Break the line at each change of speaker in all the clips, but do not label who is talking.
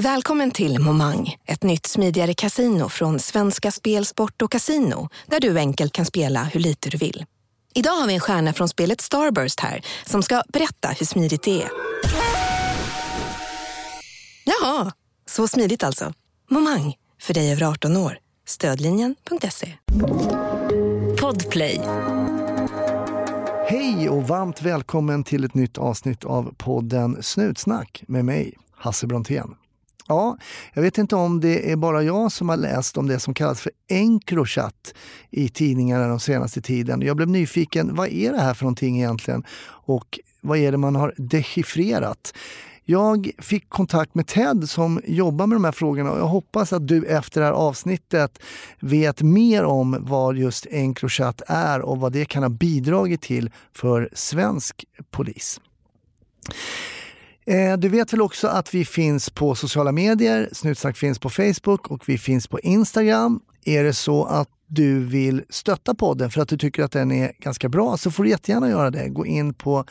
Välkommen till Momang, ett nytt smidigare casino från Svenska Spel, Sport och Casino, där du enkelt kan spela hur lite du vill. Idag har vi en stjärna från spelet Starburst här som ska berätta hur smidigt det är. Jaha, så smidigt alltså. Momang, för dig över 18 år. Stödlinjen.se. Podplay.
Hej och varmt välkommen till ett nytt avsnitt av podden Snutsnack med mig, Hasse Brontén. Ja, jag vet inte om det är bara jag som har läst om det som kallas för Encrochat i tidningarna den senaste tiden. Jag blev nyfiken, vad är det här för någonting egentligen? Och vad är det man har dechiffrerat? Jag fick kontakt med Ted som jobbar med de här frågorna och jag hoppas att du efter det här avsnittet vet mer om vad just Encrochat är och vad det kan ha bidragit till för svensk polis. Du vet väl också att vi finns på sociala medier, Snutsnack finns på Facebook och vi finns på Instagram. Är det så att du vill stötta podden för att du tycker att den är ganska bra så får du jättegärna göra det. Gå in på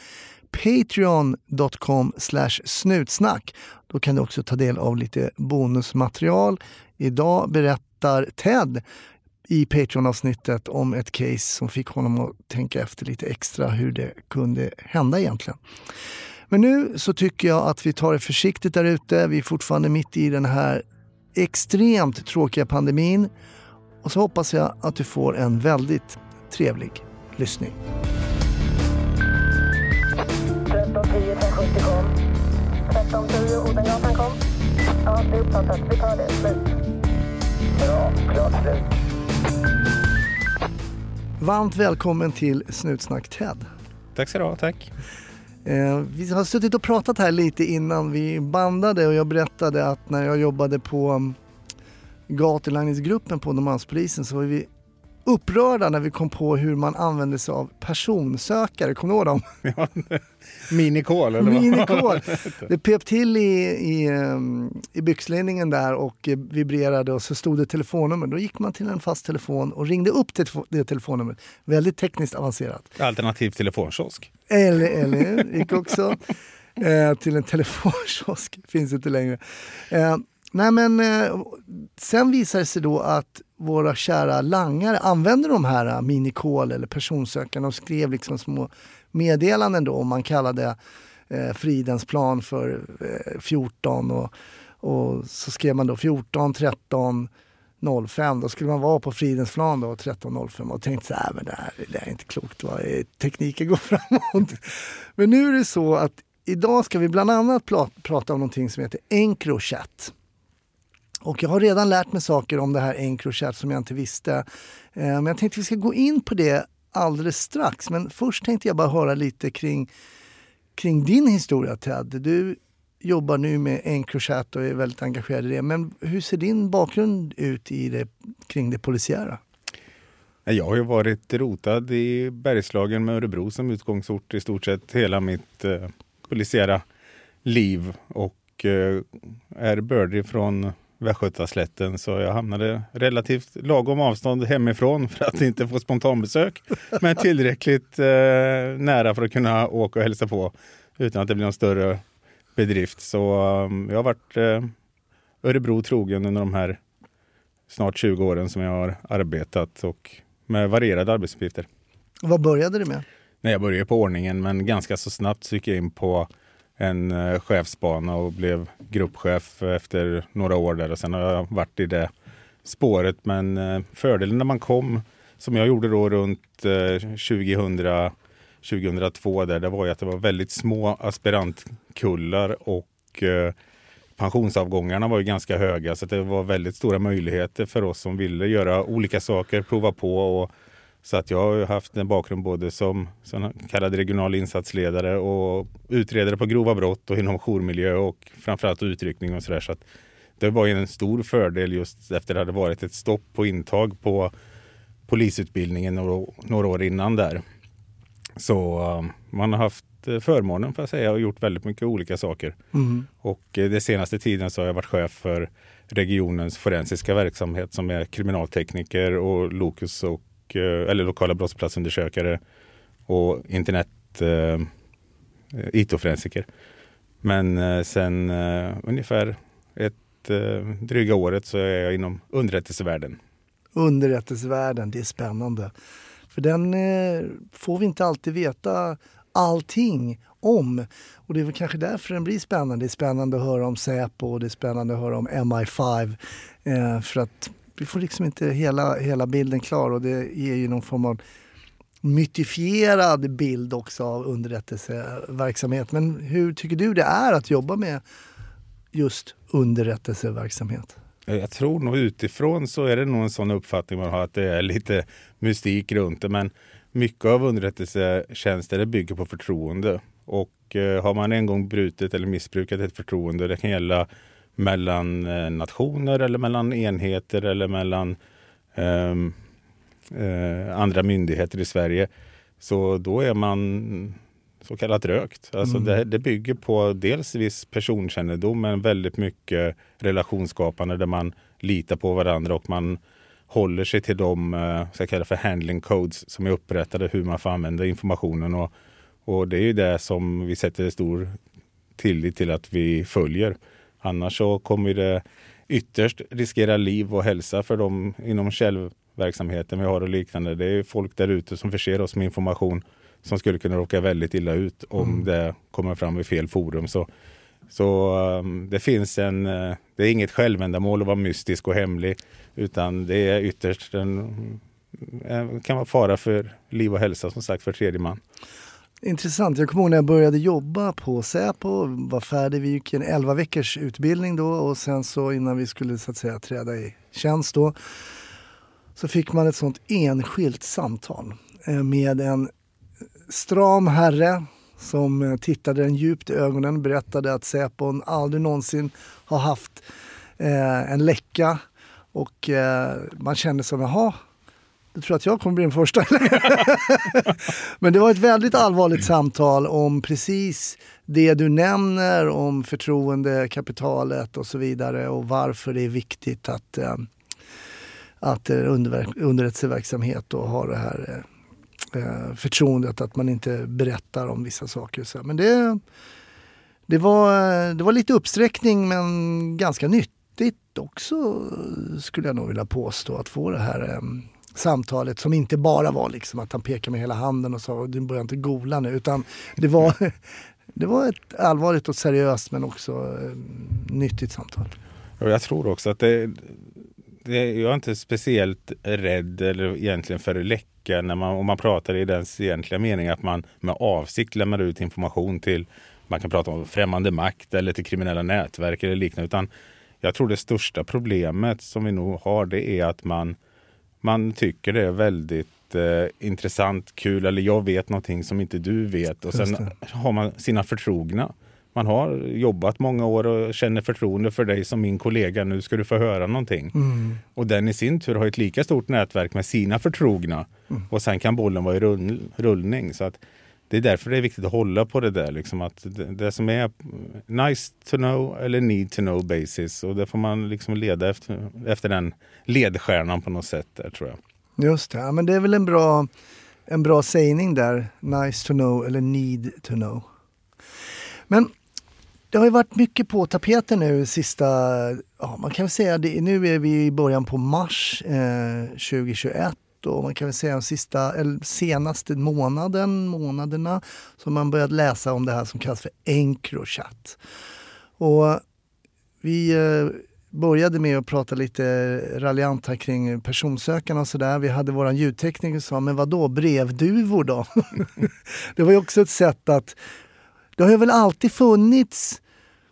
patreon.com/snutsnack. Då kan du också ta del av lite bonusmaterial. Idag berättar Ted i Patreon-avsnittet om ett case som fick honom att tänka efter lite extra hur det kunde hända egentligen. Men nu så tycker jag att vi tar det försiktigt där ute. Vi är fortfarande mitt i den här extremt tråkiga pandemin. Och så hoppas jag att du får en väldigt trevlig lyssning.
1310 370 kom. 1310 Odengatan kom. Ja, det är uppfattat. Vi tar det. Slut. Bra, klart slut.
Varmt välkommen till Snutsnack Ted.
Tack så du tack.
Vi har suttit och pratat här lite innan vi bandade och jag berättade att när jag jobbade på gatulangningsgruppen på Norrmalmspolisen så var vi upprörda när vi kom på hur man använde sig av personsökare. Kommer du ihåg dem?
Ja, minikol eller vad?
Minikol. Det pep till i byxlinningen där och vibrerade och så stod det telefonnummer. Då gick man till en fast telefon och ringde upp till det telefonnumret. Väldigt tekniskt avancerat.
Alternativ telefonkiosk.
Eller gick också till en telefonkiosk. Finns inte längre. Sen visar det sig då att våra kära langare använder de här minikol eller personsökarna och skrev liksom små meddelanden då. Man kallade Fridens plan för 14 och så skrev man då 14, 13, 05. Då skulle man vara på Fridens plan då 13.05 och tänkte så här, men det är inte klokt, vad tekniken går framåt. Men nu är det så att idag ska vi bland annat prata om någonting som heter Encrochat. Och jag har redan lärt mig saker om det här Encrochat som jag inte visste. Men jag tänkte att vi ska gå in på det alldeles strax. Men först tänkte jag bara höra lite kring din historia, Ted. Du jobbar nu med Encrochat och är väldigt engagerad i det. Men hur ser din bakgrund ut kring det polisiära?
Jag har ju varit rotad i Bergslagen med Örebro som utgångsort i stort sett hela mitt polisiära liv. Och är bördig från Västgötaslätten så jag hamnade relativt lagom avstånd hemifrån för att inte få spontanbesök. Men tillräckligt nära för att kunna åka och hälsa på utan att det blir någon större bedrift. Så jag har varit Örebro trogen under de här snart 20 åren som jag har arbetat och med varierade arbetsuppgifter.
Vad började du med?
Nej, jag började på ordningen men ganska så snabbt så gick jag in på en chefsbana och blev gruppchef efter några år där och sen har jag varit i det spåret. Men fördelen när man kom, som jag gjorde då runt 2002 där, det var ju att det var väldigt små aspirantkullar och pensionsavgångarna var ju ganska höga så att det var väldigt stora möjligheter för oss som ville göra olika saker, prova på och så att jag har haft en bakgrund både som kallad regional insatsledare och utredare på grova brott och inom jourmiljö och framförallt utryckning och sådär. Så att det var ju en stor fördel just efter att det hade varit ett stopp på intag på polisutbildningen några år innan där. Så man har haft förmånen för att säga och gjort väldigt mycket olika saker. Mm. Och det senaste tiden så har jag varit chef för regionens forensiska verksamhet som är kriminaltekniker och lokus och eller lokala brottsplatsundersökare och internet IT-forensiker. Men sen ungefär dryga året så är jag inom underrättelsevärlden.
Underrättelsevärlden, det är spännande. För den får vi inte alltid veta allting om. Och det är väl kanske därför den blir spännande. Det är spännande att höra om Säpo och det är spännande att höra om MI5. För att vi får liksom inte hela bilden klar och det ger ju någon form av mytifierad bild också av underrättelseverksamhet. Men hur tycker du det är att jobba med just underrättelseverksamhet?
Jag tror nog utifrån så är det nog en sån uppfattning man har att det är lite mystik runt det. Men mycket av underrättelsetjänster det bygger på förtroende. Och har man en gång brutit eller missbrukat ett förtroende, det kan gälla mellan nationer eller mellan enheter eller mellan andra myndigheter i Sverige, så då är man så kallat rökt. Alltså det bygger på dels viss personkännedom men väldigt mycket relationsskapande där man litar på varandra och man håller sig till de så kallade för handling codes som är upprättade hur man får använda informationen och det är ju det som vi sätter stor tillit till att vi följer. Annars så kommer det ytterst riskera liv och hälsa för dem inom källverksamheten vi har och liknande. Det är folk där ute som förser oss med information som skulle kunna råka väldigt illa ut om det kommer fram i fel forum. Så det finns det är inget självändamål att vara mystisk och hemlig utan det är ytterst kan vara fara för liv och hälsa som sagt för tredje man.
Intressant. Jag kommer ihåg när jag började jobba på Säpo, var färdig, vi gick en 11 veckors utbildning då och sen så innan vi skulle så att säga träda i tjänst då så fick man ett sånt enskilt samtal med en stram herre som tittade en djupt i ögonen, berättade att Säpo aldrig någonsin har haft en läcka och man kände som, jaha, jag tror att jag kommer bli den första. Men det var ett väldigt allvarligt samtal om precis det du nämner, om förtroendekapitalet och så vidare och varför det är viktigt att underrättelseverksamhet och ha det här förtroendet att man inte berättar om vissa saker. Men det var lite uppsträckning men ganska nyttigt också skulle jag nog vilja påstå att få det här samtalet som inte bara var liksom att han pekade med hela handen och sa du börjar inte gola nu utan det var ett allvarligt och seriöst men också nyttigt samtal.
Och jag tror också att jag är inte speciellt rädd eller egentligen för läcka om man pratar i den egentliga meningen att man med avsikt lämnar ut information till, man kan prata om främmande makt eller till kriminella nätverk eller liknande, utan jag tror det största problemet som vi nog har det är att man tycker det är väldigt intressant, kul eller jag vet någonting som inte du vet och sen har man sina förtrogna. Man har jobbat många år och känner förtroende för dig som min kollega. Nu ska du få höra någonting. Och den i sin tur har ett lika stort nätverk med sina förtrogna. Och sen kan bollen vara i rullning. Så att det är därför det är viktigt att hålla på det där. Liksom att det som är nice to know eller need to know basis. Och det får man liksom leda efter den ledstjärnan på något sätt där tror jag.
Just det, ja, men det är väl en bra sägning där. Nice to know eller need to know. Men det har ju varit mycket på tapeten nu sista, man kan väl säga det, nu är vi i början på mars 2021 och man kan väl säga de senaste månaderna så man börjat läsa om det här som kallas för Encrochat. Och vi började med att prata lite raljant här kring personsökarna och sådär. Vi hade våran ljudtekniker som sa, men vadå, brevduvor då? Det var ju också ett sätt att det har ju väl alltid funnits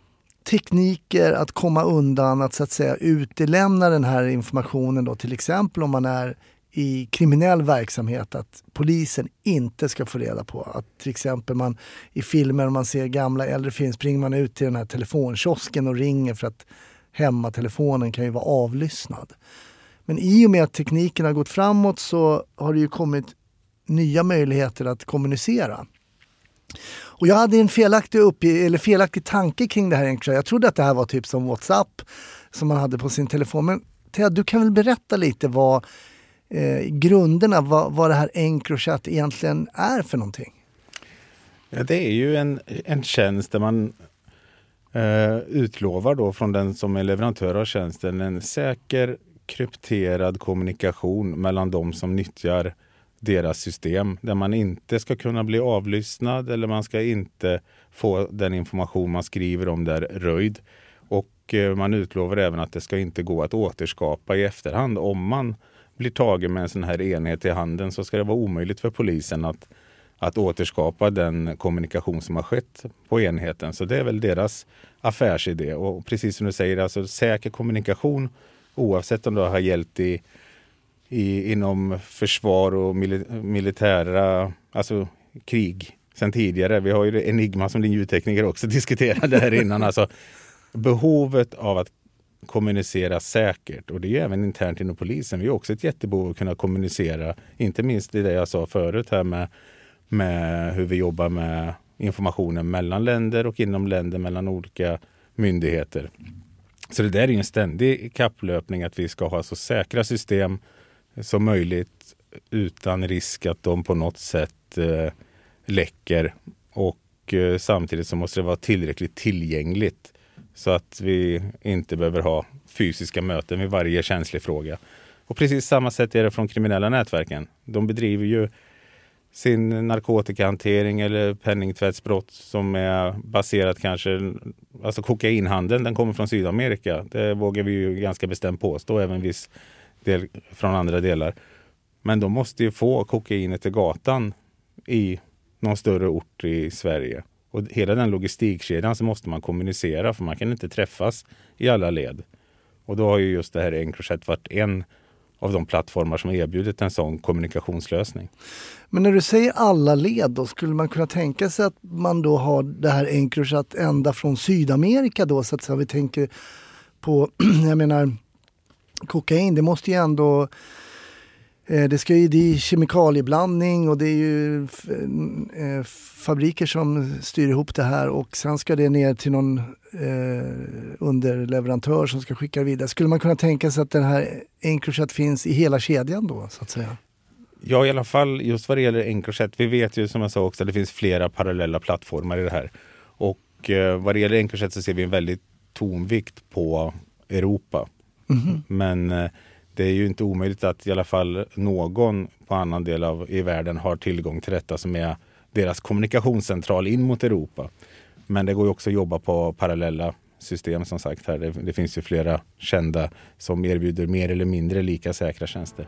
tekniker att komma undan att så att säga utelämna den här informationen då, till exempel om man är i kriminell verksamhet att polisen inte ska få reda på. Att till exempel man i filmer om man ser gamla äldre film springer man ut till den här telefonkiosken och ringer för att hemmatelefonen kan ju vara avlyssnad. Men i och med att tekniken har gått framåt så har det ju kommit nya möjligheter att kommunicera. Och jag hade en felaktig tanke kring det här egentligen. Jag trodde att det här var typ som WhatsApp som man hade på sin telefon. Men Ted, du kan väl berätta lite vad grunderna, vad det här Encrochat egentligen är för någonting?
Ja, det är ju en tjänst där utlovar då från den som är leverantör av tjänsten en säker krypterad kommunikation mellan de som nyttjar deras system, där man inte ska kunna bli avlyssnad eller man ska inte få den information man skriver om där röjd. Och man utlovar även att det ska inte gå att återskapa i efterhand. Om man blir tagen med en sån här enhet i handen så ska det vara omöjligt för polisen att återskapa den kommunikation som har skett på enheten. Så det är väl deras affärsidé. Och precis som du säger, alltså säker kommunikation, oavsett om det har gällt inom försvar och militära, alltså krig sedan tidigare. Vi har ju Enigma som din ljudtekniker också diskuterade här innan. Alltså behovet av att kommunicera säkert, och det är ju även internt inom polisen. Vi har också ett jättebehov att kunna kommunicera, inte minst i det jag sa förut här med hur vi jobbar med informationen mellan länder och inom länder mellan olika myndigheter. Så det där är ju en ständig kapplöpning att vi ska ha så säkra system som möjligt utan risk att de på något sätt läcker, och samtidigt så måste det vara tillräckligt tillgängligt så att vi inte behöver ha fysiska möten vid varje känslig fråga. Och precis samma sätt är det från kriminella nätverken. De bedriver ju sin narkotikahantering eller penningtvättsbrott som är baserat kanske, alltså kokainhandeln, den kommer från Sydamerika. Det vågar vi ju ganska bestämt påstå, även viss del från andra delar. Men de måste ju få kokainet till gatan i någon större ort i Sverige. Och hela den logistikkedjan så måste man kommunicera, för man kan inte träffas i alla led. Och då har ju just det här Encrochat varit en av de plattformar som har erbjudit en sån kommunikationslösning. Men
när du säger alla led då, skulle man kunna tänka sig att man då har det här Encrochat ända från Sydamerika då, så att vi tänker på, jag menar, kokain, det måste ju ändå, det är kemikalieblandning och det är ju fabriker som styr ihop det här, och sen ska det ner till någon underleverantör som ska skicka vidare. Skulle man kunna tänka sig att den här Encrochat finns i hela kedjan då, så att säga?
Ja, i alla fall just vad det gäller Encrochat. Vi vet ju, som jag sa också, att det finns flera parallella plattformar i det här. Och vad det gäller Encrochat så ser vi en väldigt tonvikt på Europa. Mm-hmm. Men det är ju inte omöjligt att i alla fall någon på annan del i världen har tillgång till detta som är deras kommunikationscentral in mot Europa. Men det går ju också att jobba på parallella system, som sagt här. Det finns ju flera kända som erbjuder mer eller mindre lika säkra tjänster.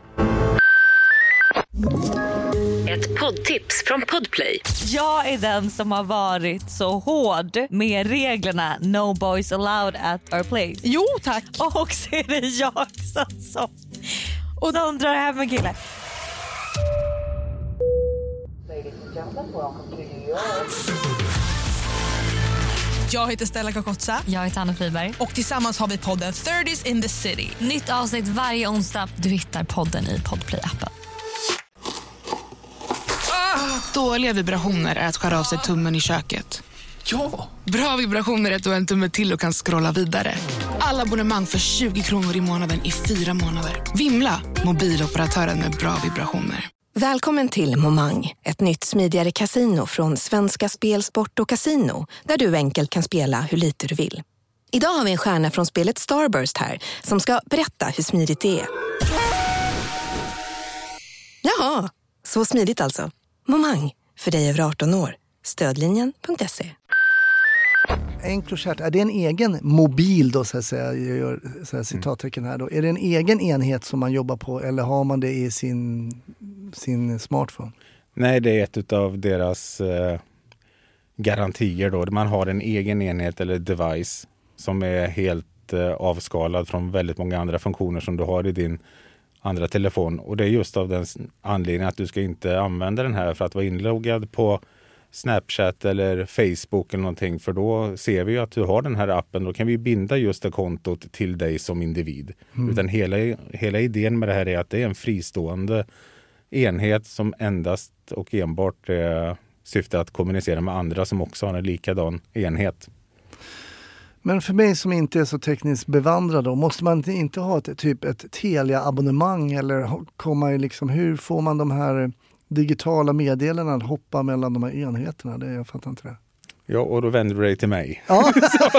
Ett poddtips från Podplay.
Jag är den som har varit så hård med reglerna No Boys Allowed at our place.
Jo, tack.
Och så är det jag som och de drar hem en kille.
Jag heter Stella Kakotsa.
Jag heter Anna Friberg.
Och tillsammans har vi podden 30s in the City.
Nytt avsnitt varje onsdag. Du hittar podden i Podplay-appen.
Dåliga vibrationer är att skära av sig tummen i köket.
Ja!
Bra vibrationer är att du har en tumme till och kan scrolla vidare. Alla abonnemang för 20 kronor i månaden i 4 månader. Vimla! Mobiloperatören med bra vibrationer.
Välkommen till Momang, ett nytt smidigare casino från Svenska Spel, Sport och Casino, där du enkelt kan spela hur lite du vill. Idag har vi en stjärna från spelet Starburst här som ska berätta hur smidigt det är. Jaha, så smidigt alltså. Momang, för dig över 18 år. Stödlinjen.se.
Encrochat, är det en egen mobil då, så att säga, jag gör så här citattecken här då. Är det en egen enhet som man jobbar på, eller har man det i sin smartphone?
Nej, det är ett av deras garantier då. Man har en egen enhet eller device som är helt avskalad från väldigt många andra funktioner som du har i din andra telefon. Och det är just av den anledningen att du ska inte använda den här för att vara inloggad på Snapchat eller Facebook eller någonting, för då ser vi ju att du har den här appen. Då kan vi binda just det kontot till dig som individ. Utan hela idén med det här är att det är en fristående enhet som endast och enbart syftar att kommunicera med andra som också har en likadan enhet.
Men för mig som inte är så tekniskt bevandrad då, måste man inte ha ett Telia-abonnemang, eller hur får man de här digitala meddelandena att hoppa mellan de här enheterna? Jag fattar inte det.
Ja, och då vänder du dig till mig.
Ja.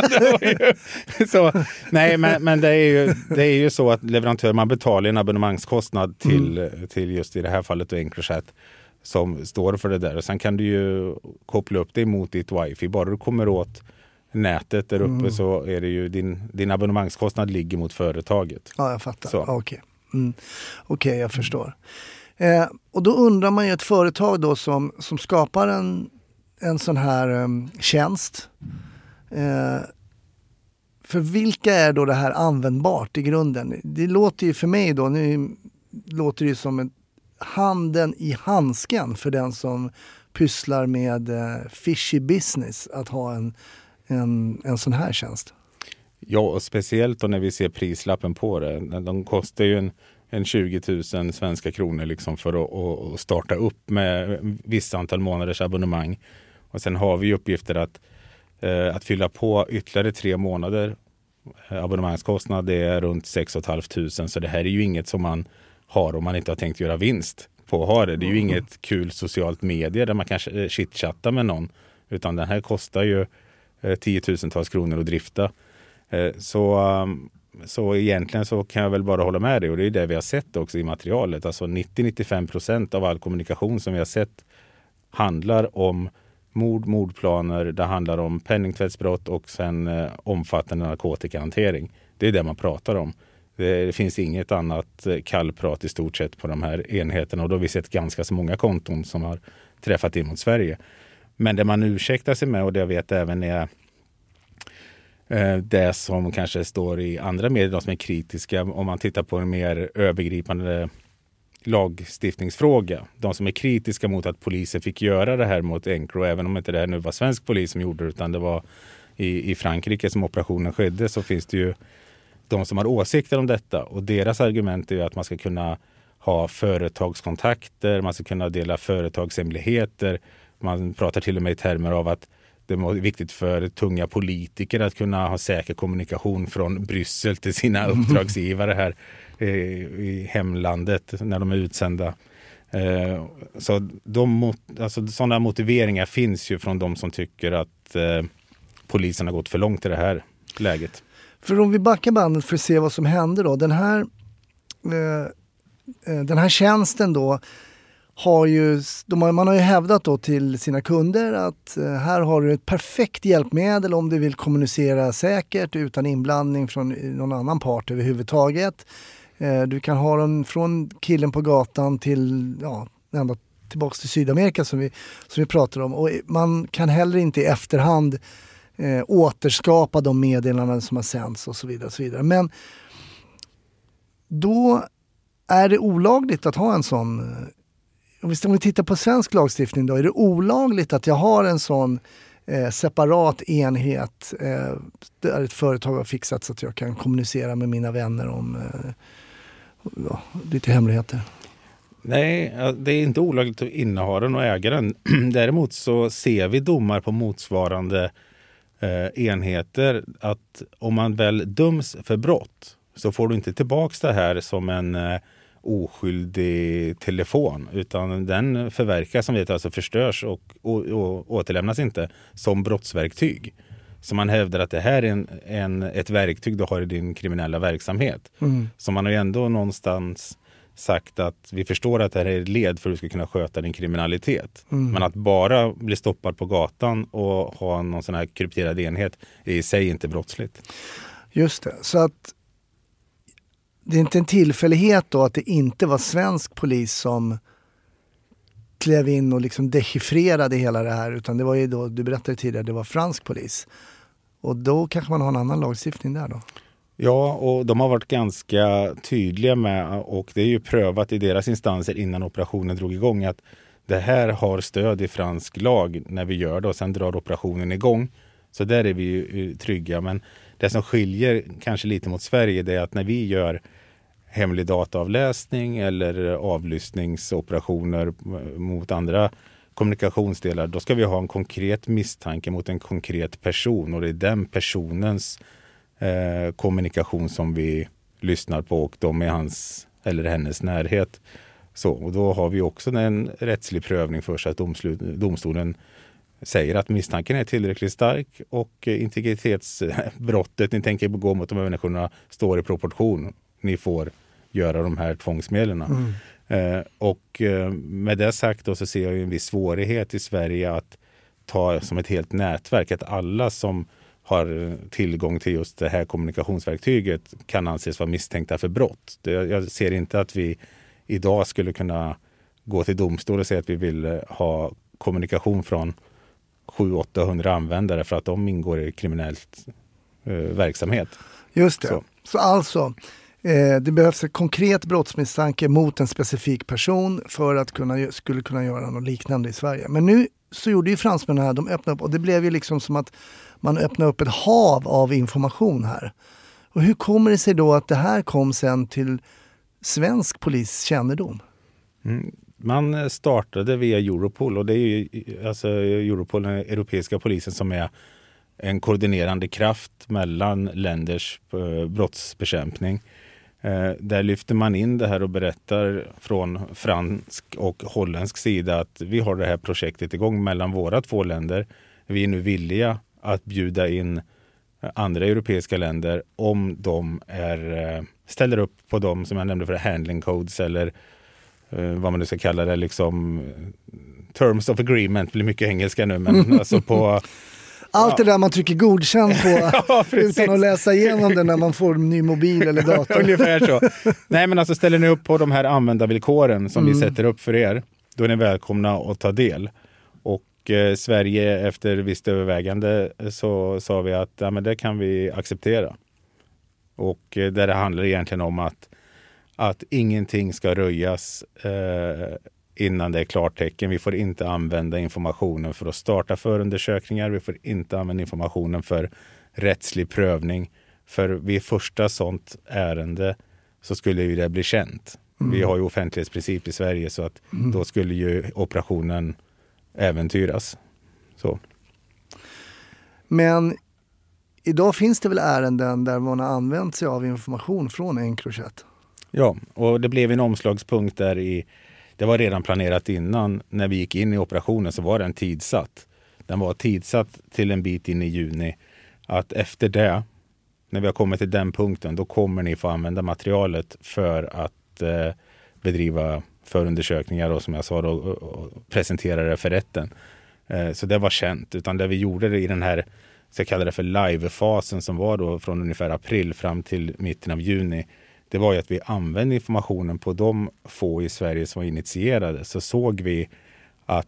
Nej, men det är ju så att leverantör, man betalar en abonnemangskostnad till just i det här fallet då Encrochat som står för det där. Och sen kan du ju koppla upp det mot ditt wifi. Bara du kommer åt nätet där uppe så är det ju din abonnemangskostnad ligger mot företaget.
Ja, jag fattar. Okej, jag förstår. Och då undrar man ju ett företag då som skapar en sån här tjänst. För vilka är då det här användbart i grunden? Det låter ju för mig då, nu låter det ju som handen i handsken för den som pysslar med fishy business att ha en sån här tjänst.
Ja, och speciellt då när vi ser prislappen på det. De kostar ju en 20 000 svenska kronor liksom för att starta upp med vissa antal månaders abonnemang. Och sen har vi uppgifter att fylla på ytterligare 3 månader. Abonnemangskostnad är runt 6 500. Så det här är ju inget som man har om man inte har tänkt göra vinst på att ha det. Det är ju inget kul socialt medie där man kanske chitchattar med någon. Utan den här kostar ju 10 000-tals kronor att drifta. Så egentligen så kan jag väl bara hålla med dig, och det är det vi har sett också i materialet. Alltså 90-95% av all kommunikation som vi har sett handlar om mordplaner, det handlar om penningtvättsbrott och sen omfattande narkotikahantering. Det är det man pratar om. Det finns inget annat kallprat i stort sett på de här enheterna, och då har vi sett ganska så många konton som har träffat in mot Sverige. Men det man ursäktar sig med, och det jag vet även är det som kanske står i andra medier, de som är kritiska, om man tittar på en mer övergripande lagstiftningsfråga. De som är kritiska mot att polisen fick göra det här mot Encro, även om inte det här nu var svensk polis som gjorde det, utan det var i Frankrike som operationen skedde, så finns det ju de som har åsikter om detta, och deras argument är ju att man ska kunna ha företagskontakter, man ska kunna dela företagshemligheter. Man pratar till och med i termer av att det är viktigt för tunga politiker att kunna ha säker kommunikation från Bryssel till sina uppdragsgivare här i hemlandet när de är utsända. Så sådana motiveringar finns ju från de som tycker att polisen har gått för långt i det här läget.
För om vi backar bandet för att se vad som hände då. Den här tjänsten då man har ju hävdat då till sina kunder att här har du ett perfekt hjälpmedel om du vill kommunicera säkert utan inblandning från någon annan part överhuvudtaget. Du kan ha den från killen på gatan till ända tillbaka till Sydamerika som vi pratar om. Och man kan heller inte i efterhand återskapa de meddelanden som har sänds och så vidare. Och så vidare. Men då är det olagligt att ha en sån. Om vi tittar på svensk lagstiftning då, är det olagligt att jag har en sån separat enhet där ett företag har fixat så att jag kan kommunicera med mina vänner om lite hemligheter?
Nej, det är inte olagligt att inneha den och äga den. Däremot så ser vi domar på motsvarande enheter att om man väl döms för brott så får du inte tillbaka det här som en oskyldig telefon, utan den förverkas, som vet, alltså förstörs och återlämnas inte som brottsverktyg. Så man hävdar att det här är ett verktyg du har i din kriminella verksamhet. Så man har ju ändå någonstans sagt att vi förstår att det här är ett led för att du ska kunna sköta din kriminalitet. Men att bara bli stoppad på gatan och ha någon sån här krypterad enhet är i sig inte brottsligt.
Just det, så att det är inte en tillfällighet då att det inte var svensk polis som klev in och liksom dechiffrerade hela det här, utan det var ju då, du berättade tidigare, det var fransk polis. Och då kanske man har en annan lagstiftning där då?
Ja, och de har varit ganska tydliga med, och det är ju prövat i deras instanser innan operationen drog igång, att det här har stöd i fransk lag när vi gör det, och sen drar operationen igång. Så där är vi ju trygga, men det som skiljer kanske lite mot Sverige, det är att när vi gör hemlig dataavläsning eller avlyssningsoperationer mot andra kommunikationsdelar, då ska vi ha en konkret misstanke mot en konkret person, och det är den personens kommunikation som vi lyssnar på, och de är hans eller hennes närhet. Så, och då har vi också en rättslig prövning för sig att domstolen säger att misstanken är tillräckligt stark och integritetsbrottet ni tänker begå mot de här människorna står i proportion. Ni får göra de här tvångsmedlen. Och med det sagt då så ser jag ju en viss svårighet i Sverige att ta som ett helt nätverk att alla som har tillgång till just det här kommunikationsverktyget kan anses vara misstänkta för brott. Jag ser inte att vi idag skulle kunna gå till domstol och säga att vi vill ha kommunikation från 700-800 användare för att de ingår i kriminellt verksamhet.
Just det. Så alltså, det behövs en konkret brottsmisstanke mot en specifik person för att skulle kunna göra något liknande i Sverige. Men nu så gjorde ju fransmännen här, de öppnade upp och det blev ju liksom som att man öppnade upp ett hav av information här. Och hur kommer det sig då att det här kom sen till svensk poliskännedom?
Man startade via Europol och det är ju alltså Europol, den europeiska polisen som är en koordinerande kraft mellan länders brottsbekämpning. Där lyfter man in det här och berättar från fransk och holländsk sida att vi har det här projektet igång mellan våra två länder. Vi är nu villiga att bjuda in andra europeiska länder om de ställer upp på dem som jag nämnde för handling codes eller vad man nu ska kalla det, liksom terms of agreement, blir mycket engelska nu, men alltså på
allt det där man trycker godkänt på ja, utan att läsa igenom det när man får en ny mobil eller dator.
Ungefär så. Nej, men alltså ställer ni upp på de här användarvillkoren som vi sätter upp för er, då är ni välkomna att ta del. Och Sverige efter visst övervägande så sa vi att ja, men det kan vi acceptera. Och där det handlar egentligen om att ingenting ska röjas innan det är klartecken. Vi får inte använda informationen för att starta förundersökningar. Vi får inte använda informationen för rättslig prövning. För vid första sånt ärende så skulle ju det bli känt. Vi har ju offentlighetsprincip i Sverige så att då skulle ju operationen äventyras. Så.
Men idag finns det väl ärenden där man har använt sig av information från Encrochat?
Ja, och det blev en omslagspunkt där det var redan planerat innan. När vi gick in i operationen så var den tidsatt. Den var tidsatt till en bit in i juni. Att efter det, när vi har kommit till den punkten, då kommer ni få använda materialet för att bedriva förundersökningar och som jag sa då, och presentera det för rätten. Så det var känt. Utan det vi gjorde i den här, så jag kallar det för live-fasen som var då från ungefär april fram till mitten av juni. Det var ju att vi använde informationen på de få i Sverige som var initierade. Så såg vi att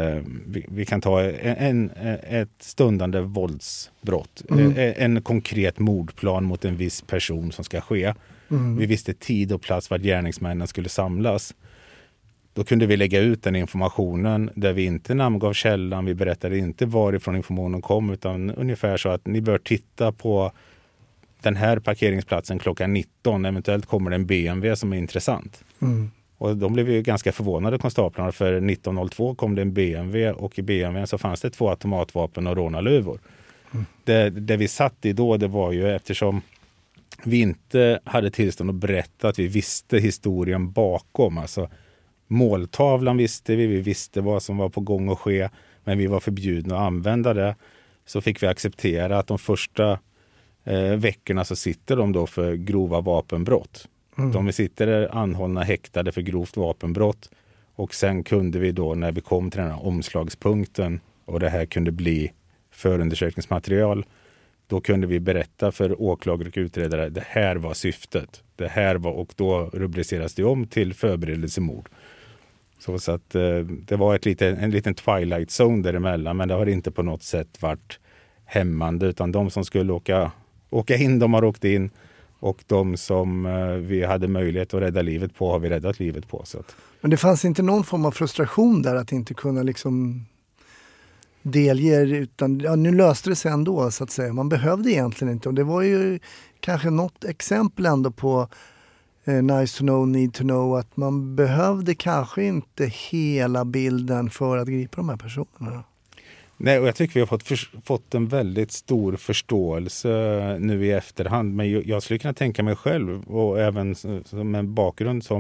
vi kan ta ett stundande våldsbrott. En konkret mordplan mot en viss person som ska ske. Vi visste tid och plats var gärningsmännen skulle samlas. Då kunde vi lägga ut den informationen där vi inte namngav källan. Vi berättade inte varifrån informationen kom utan ungefär så att ni bör titta på den här parkeringsplatsen klockan 19. Eventuellt kommer det en BMW som är intressant. Och de blev ju ganska förvånade konstaplarna för 19.02 kom det en BMW och i BMW så fanns det 2 automatvapen och rånarluvor. Det vi satt i då det var ju eftersom vi inte hade tillstånd att berätta att vi visste historien bakom. Alltså måltavlan visste vi visste vad som var på gång att ske men vi var förbjudna att använda det. Så fick vi acceptera att de första veckorna så sitter de då för grova vapenbrott. De sitter anhållna häktade för grovt vapenbrott och sen kunde vi då när vi kom till den här omslagspunkten och det här kunde bli förundersökningsmaterial då kunde vi berätta för åklagare och utredare det här var syftet. Det här var och då rubriceras det om till förberedelsemord. Så att det var en liten twilight zone däremellan men det har inte på något sätt varit hämmande utan de som skulle åka in, de har åkt in och de som vi hade möjlighet att rädda livet på har vi räddat livet på. Så att.
Men det fanns inte någon form av frustration där att inte kunna liksom delge utan nu löste det sig ändå så att säga. Man behövde egentligen inte och det var ju kanske något exempel ändå på nice to know, need to know att man behövde kanske inte hela bilden för att gripa de här personerna.
Nej, och jag tycker vi har fått en väldigt stor förståelse nu i efterhand. Men jag skulle kunna tänka mig själv och även som en bakgrund som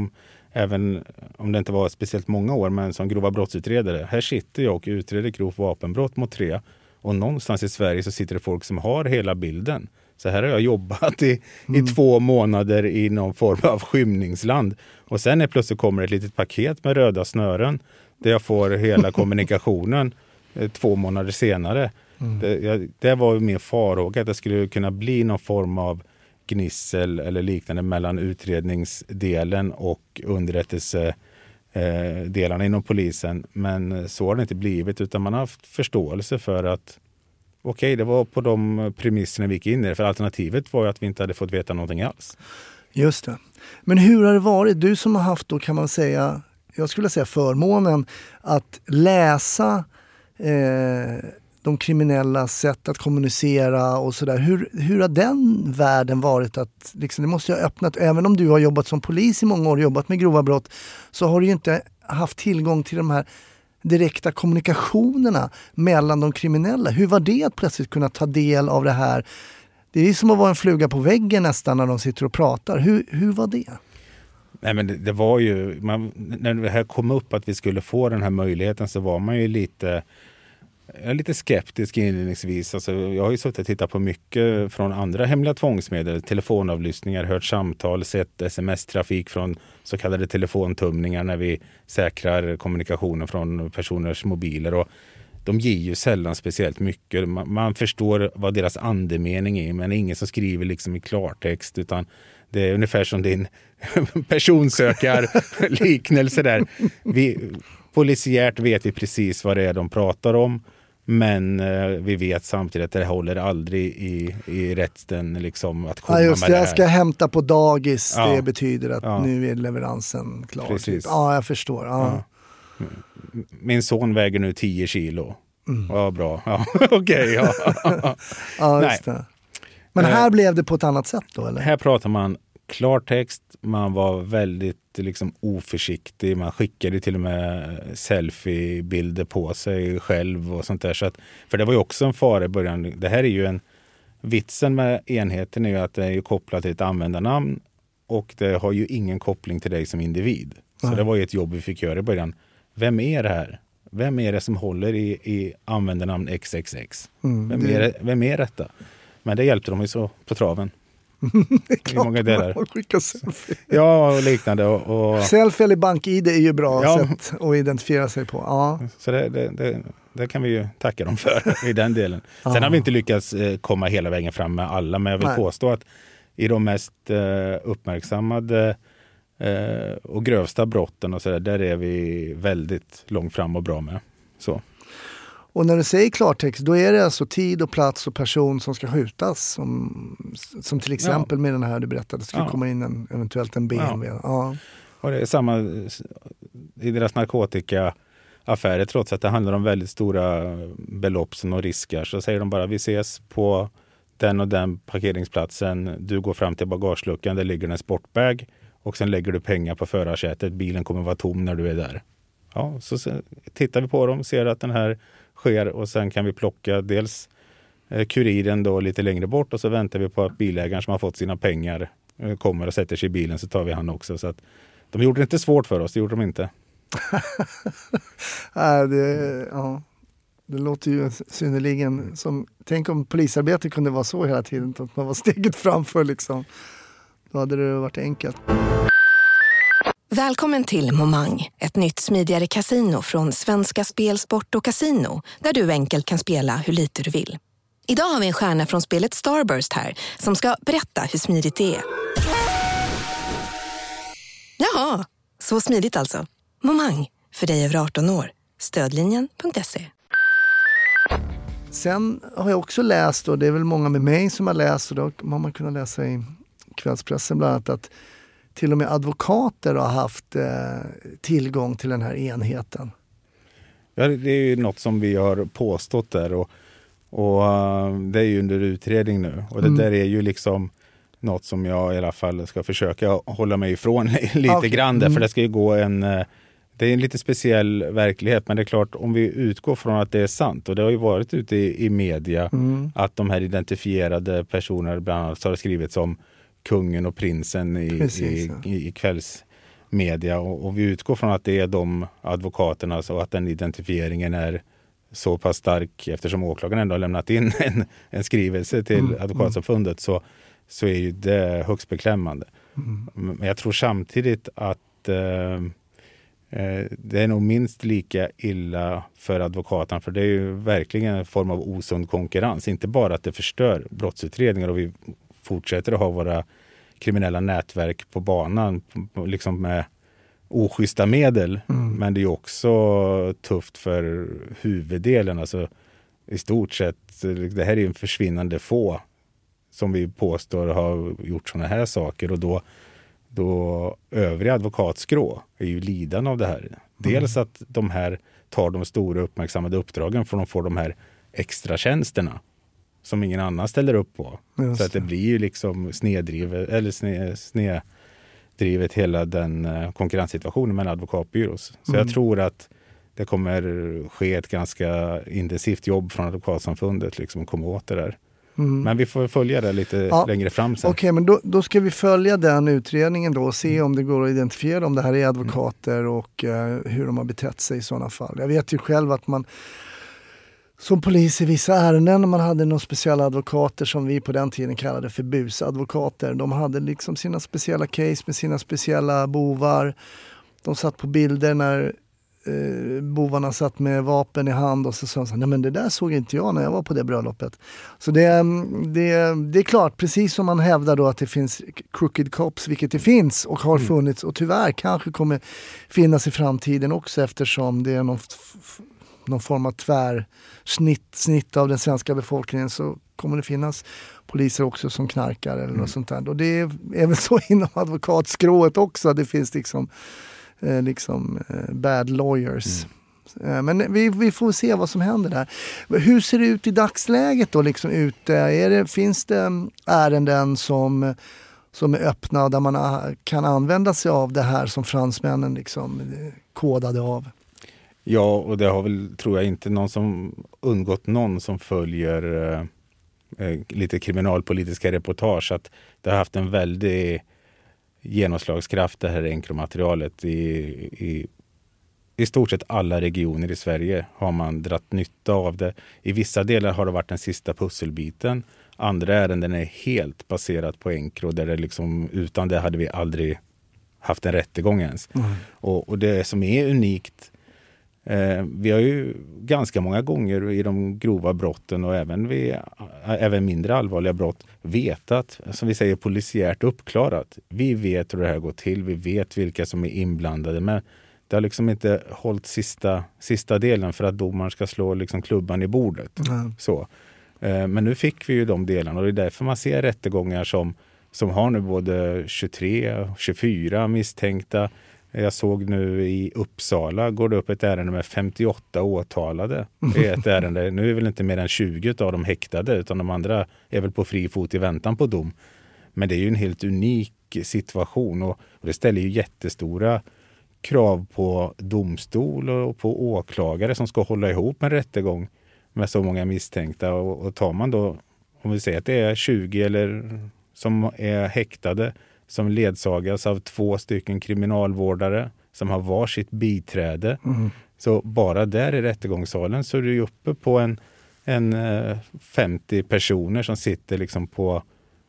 även om det inte var speciellt många år, men som grova brottsutredare. Här sitter jag och utreder grovt vapenbrott mot 3. Och någonstans i Sverige så sitter det folk som har hela bilden. Så här har jag jobbat i 2 månader i någon form av skymningsland. Och sen plötsligt kommer ett litet paket med röda snören där jag får hela kommunikationen 2 månader senare. Det var min farhåga att det skulle kunna bli någon form av gnissel eller liknande mellan utredningsdelen och underrättelsedelarna inom polisen. Men så har det inte blivit, utan man har haft förståelse för att okej, det var på de premisserna vi gick in i det. För alternativet var ju att vi inte hade fått veta någonting alls. Just det.
Men hur har det varit? Du som har haft då, kan man säga, jag skulle säga förmånen att läsa de kriminella sätt att kommunicera och sådär. Hur har den världen varit? Att, liksom, det måste ju ha öppnat, även om du har jobbat som polis i många år och jobbat med grova brott, så har du ju inte haft tillgång till de här direkta kommunikationerna mellan de kriminella. Hur var det att plötsligt kunna ta del av det här? Det är som att vara en fluga på väggen nästan när de sitter och pratar. Hur var det?
Nej, men det var ju, när det här kom upp att vi skulle få den här möjligheten, så var man ju lite skeptisk inledningsvis. Alltså, jag har ju suttit och tittat på mycket från andra hemliga tvångsmedel, telefonavlyssningar, hört samtal, sett sms-trafik från så kallade telefontumningar när vi säkrar kommunikationen från personers mobiler, och de ger ju sällan speciellt mycket. Man förstår vad deras andemening är, men ingen som skriver liksom i klartext, utan det är ungefär som din personsökarliknelse där. Polisiärt vet vi precis vad det är de pratar om, men vi vet samtidigt att det håller aldrig i rätten liksom att komma
just
med
det.
det här.
Jag ska hämta på dagis,
ja.
Det betyder att nu är leveransen klar.
Precis.
Ja, jag förstår. Ja.
Ja. Min son väger nu 10 kilo. Ja, bra. Ja, okej. Ja.
Ja, just det. Men här blev det på ett annat sätt då, eller?
Här pratar man klartext, man var väldigt liksom oförsiktig, man skickade till och med selfie-bilder på sig själv och sånt där. Så att, för det var ju också en fara i början. Det här är ju vitsen med enheten är ju att det är ju kopplat till ett användarnamn, och det har ju ingen koppling till dig som individ. Så det var ju ett jobb vi fick göra i början. Vem är det här? Vem är det som håller i användarnamn XXX? Vem är detta? Men det hjälpte de ju så på traven.
Det är klart,
många delar.
Man skickar selfie.
Ja, och liknande. Och
selfie eller bank-ID är ju bra sätt att identifiera sig på. Ja.
Så det kan vi ju tacka dem för i den delen. Sen har vi inte lyckats komma hela vägen fram med alla, men jag vill påstå att i de mest uppmärksammade och grövsta brotten och så där är vi väldigt långt fram och bra med. Så.
Och när du säger klartext, då är det alltså tid och plats och person som ska skjutas. Som till exempel med den här du berättade, skulle komma in eventuellt en BMW. Ja.
Och det är samma i deras narkotikaaffärer, trots att det handlar om väldigt stora belopp och risker. Så säger de bara, vi ses på den och den parkeringsplatsen. Du går fram till bagageluckan, där ligger en sportbag. Och sen lägger du pengar på förarsätet. Bilen kommer vara tom när du är där. Ja, så tittar vi på dem, ser att den här sker, och sen kan vi plocka dels kuriren då lite längre bort, och så väntar vi på att bilägaren som har fått sina pengar kommer och sätter sig i bilen, så tar vi han också. Så att de gjorde det inte svårt för oss, det gjorde de inte.
Det låter ju synnerligen som, tänk om polisarbete kunde vara så hela tiden, att man var steget framför liksom. Då hade det varit enkelt.
Välkommen till Momang, ett nytt smidigare kasino från Svenska Spel, Sport och Casino, där du enkelt kan spela hur lite du vill. Idag har vi en stjärna från spelet Starburst här, som ska berätta hur smidigt det är. Jaha, så smidigt alltså. Momang, för dig över 18 år. Stödlinjen.se.
Sen har jag också läst, och det är väl många med mig som har läst, och då har man kunnat läsa i kvällspressen bland annat, att till och med advokater har haft tillgång till den här enheten.
Ja, det är ju något som vi har påstått där, och det är ju under utredning nu. Och det där är ju liksom något som jag i alla fall ska försöka hålla mig ifrån lite grann där, för det ska ju gå det är en lite speciell verklighet, men det är klart, om vi utgår från att det är sant, och det har ju varit ute i media att de här identifierade personer bland annat har skrivits om kungen och prinsen i media och vi utgår från att det är de advokaterna och att den identifieringen är så pass stark eftersom åklagaren ändå har lämnat in en skrivelse till advokatsamfundet så är ju det högst beklämmande. Men jag tror samtidigt att det är nog minst lika illa för advokaten, för det är ju verkligen en form av osund konkurrens. Inte bara att det förstör brottsutredningar och vi fortsätter att ha våra kriminella nätverk på banan liksom med oschyssta medel. Men det är ju också tufft för huvuddelen. Alltså, i stort sett, det här är ju en försvinnande få som vi påstår har gjort sådana här saker, och då övriga advokatskrå är ju lidande av det här. Dels att de här tar de stora uppmärksammade uppdragen för de får de här extra tjänsterna som ingen annan ställer upp på. Så att det blir ju liksom snedrivet hela den konkurrenssituationen mellan advokatbyrås. Så jag tror att det kommer ske ett ganska intensivt jobb från advokatsamfundet liksom att komma åt det där. Men vi får följa det lite längre fram sen.
Okej, men då ska vi följa den utredningen då och se om det går att identifiera om det här är advokater och hur de har betett sig i sådana fall. Jag vet ju själv att man som polis i vissa ärenden, man hade några speciella advokater som vi på den tiden kallade för busadvokater. De hade liksom sina speciella case med sina speciella bovar. De satt på bilder när bovarna satt med vapen i hand och så sa de, nej men det där såg inte jag när jag var på det bröllopet. Så det är klart, precis som man hävdar då att det finns crooked cops, vilket det finns och har funnits och tyvärr kanske kommer finnas i framtiden också, eftersom det är någon form av snitt av den svenska befolkningen, så kommer det finnas poliser också som knarkar eller något sånt där. Och det är väl så inom advokatskrået också, det finns liksom bad lawyers. Men vi får se vad som händer där. Hur ser det ut i dagsläget då liksom ute? Finns det ärenden som är öppna där man kan använda sig av det här som fransmännen liksom kodade av?
Ja, och det har väl, tror jag, inte undgått någon som följer lite kriminalpolitiska reportage, att det har haft en väldig genomslagskraft, det här enkromaterialet. I stort sett alla regioner i Sverige har man dratt nytta av det. I vissa delar har det varit den sista pusselbiten. Andra ärenden är helt baserat på enkro, där det liksom, utan det hade vi aldrig haft en rättegång ens. Och det som är unikt, vi har ju ganska många gånger i de grova brotten och även mindre allvarliga brott vetat, som vi säger, polisiärt uppklarat. Vi vet hur det här går till, vi vet vilka som är inblandade, men det har liksom inte hållit sista delen för att domaren ska slå liksom klubban i bordet. Så. Men nu fick vi ju de delarna, och det är därför man ser rättegångar som har nu både 23, 24 misstänkta. Jag såg nu i Uppsala går det upp ett ärende med 58 åtalade. Det är ett ärende. Nu är väl inte mer än 20 av dem häktade, utan de andra är väl på fri fot i väntan på dom. Men det är ju en helt unik situation, och det ställer ju jättestora krav på domstol och på åklagare som ska hålla ihop en rättegång med så många misstänkta. Och tar man då, om vi säger att det är 20 eller som är häktade, som ledsagas av 2 stycken kriminalvårdare som har varsitt biträde. Så bara där i rättegångssalen så är du uppe på en 50 personer som sitter liksom på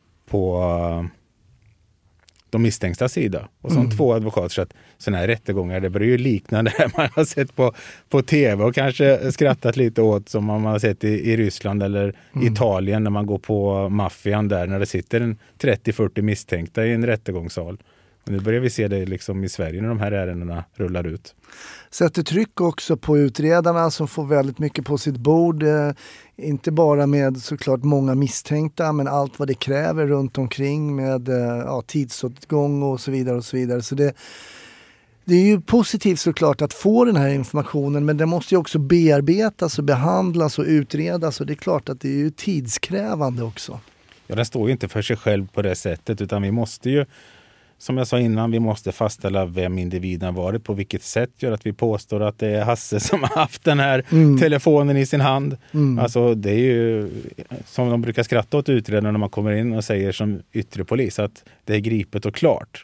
de misstänkta sida. Och som 2 advokater. Så att sådana här rättegångar, det börjar ju likna det man har sett på tv och kanske skrattat lite åt, som man har sett i Ryssland eller Italien när man går på maffian där, när det sitter en 30-40 misstänkta i en rättegångssal. Och nu börjar vi se det liksom i Sverige när de här ärendena rullar ut.
Sätter tryck också på utredarna som får väldigt mycket på sitt bord. Inte bara med såklart många misstänkta, men allt vad det kräver runt omkring med tidsåtgång och så vidare och så vidare. Så det är ju positivt såklart att få den här informationen, men det måste ju också bearbetas och behandlas och utredas, och det är klart att det är ju tidskrävande också.
Ja, den står ju inte för sig själv på det sättet, utan vi måste ju, som jag sa innan, vi måste fastställa vem individen varit, på vilket sätt gör att vi påstår att det är Hasse som har haft den här telefonen i sin hand. Alltså det är ju som de brukar skratta åt utredarna när man kommer in och säger som yttre polis att det är gripet och klart.